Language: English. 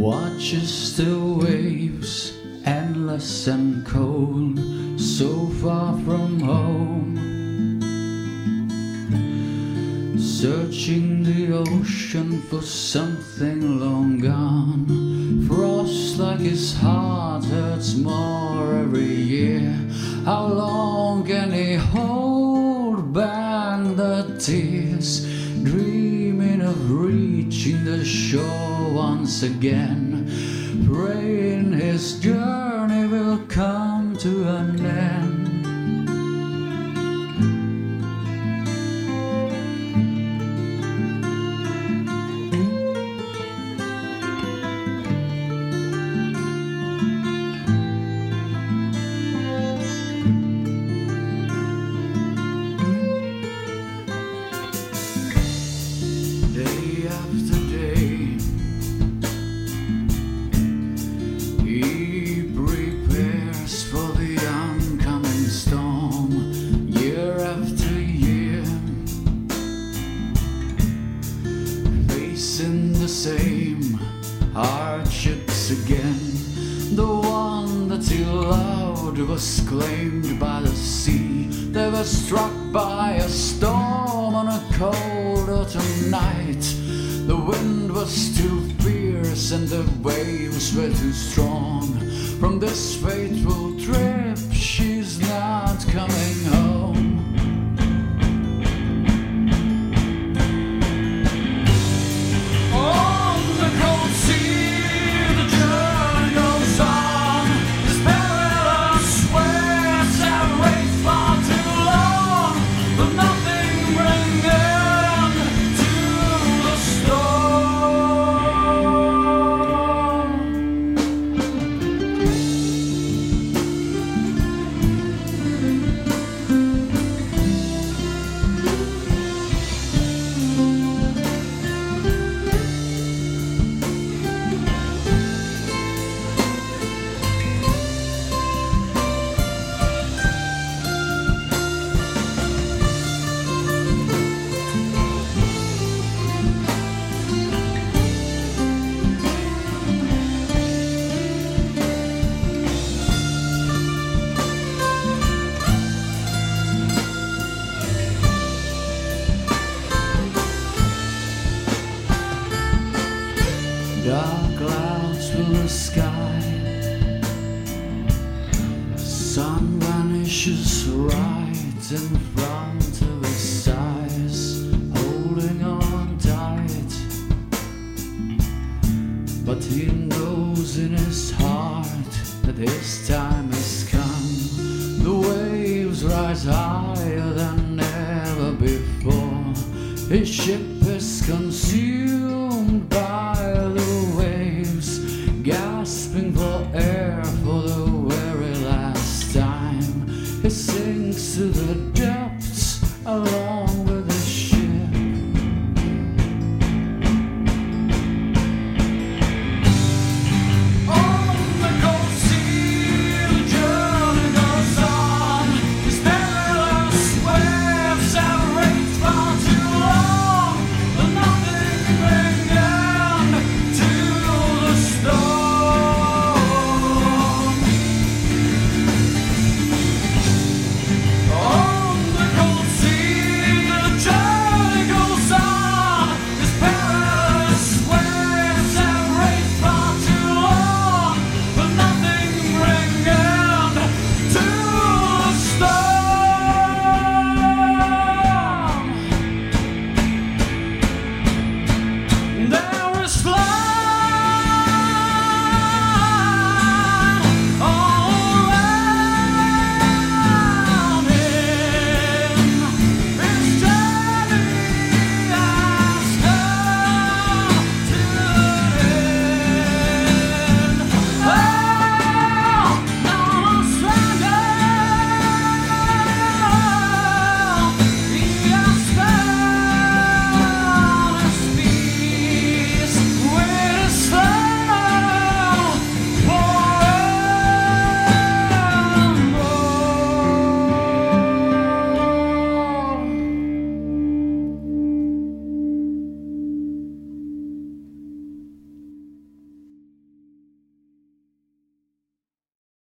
Watches the waves, endless and cold, so far from home. Searching the ocean for something long gone. Frost like his heart hurts more every year. How long can he hold back the tears? Dreaming of reaching the shore once again, praying his journey will come to an end. Day after day, he prepares for the oncoming storm. Year after year, facing the same hardships again. The one that he loved was claimed by the sea. They were struck by a storm on a cold autumn night. The wind was too fierce and the waves were too strong. From this fateful trip she's not coming home. On the cold sea the journey goes on. This perilous waves have raged far too long, but nothing brings end to the storm. Dark clouds fill the sky. Sun vanishes right in front of his eyes, holding on tight. But he knows in his heart that his time has come. The waves rise higher than ever before. His ship is consumed